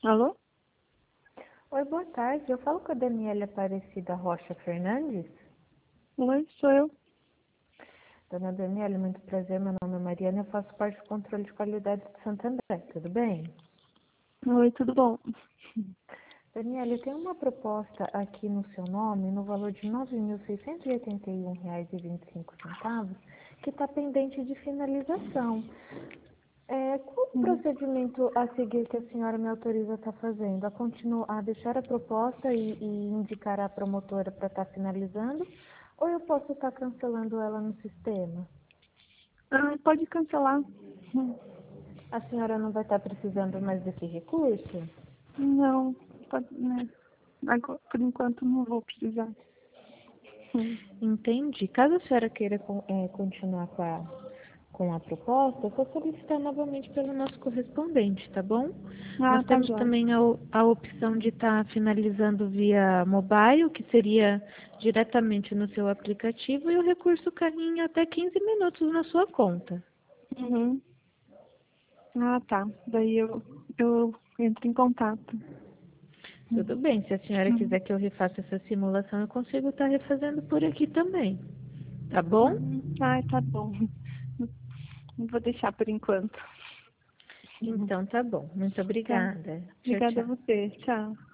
Alô? Oi, boa tarde. Eu falo com a Daniela Aparecida Rocha Fernandes. Oi, sou eu. Dona Daniela, muito prazer. Meu nome é Mariana e eu faço parte do controle de qualidade de Santander. Tudo bem? Oi, tudo bom? Daniela, eu tenho uma proposta aqui no seu nome, no valor de R$ 9.681,25, que está pendente de finalização. Qual o Uhum. procedimento a seguir que a senhora me autoriza a estar fazendo? A deixar a proposta e indicar a promotora para estar finalizando? Ou eu posso estar cancelando ela no sistema? Pode cancelar. A senhora não vai estar precisando mais desse recurso? Não, pode, né? Agora, por enquanto não vou precisar. Entendi. Caso a senhora queira continuar com a proposta, é só solicitar novamente pelo nosso correspondente, tá bom? Nós Tá temos jóia. também a opção de estar finalizando via mobile, que seria diretamente no seu aplicativo, e o recurso cai em até 15 minutos na sua conta. Uhum. Tá. Daí eu entro em contato. Tudo bem, se a senhora Uhum. quiser que eu refaça essa simulação, eu consigo estar refazendo por aqui também. Tá bom? Tá bom. Vou deixar por enquanto. Então tá bom. Muito Tá. obrigada. Tchau, Obrigada a tchau. você. Tchau.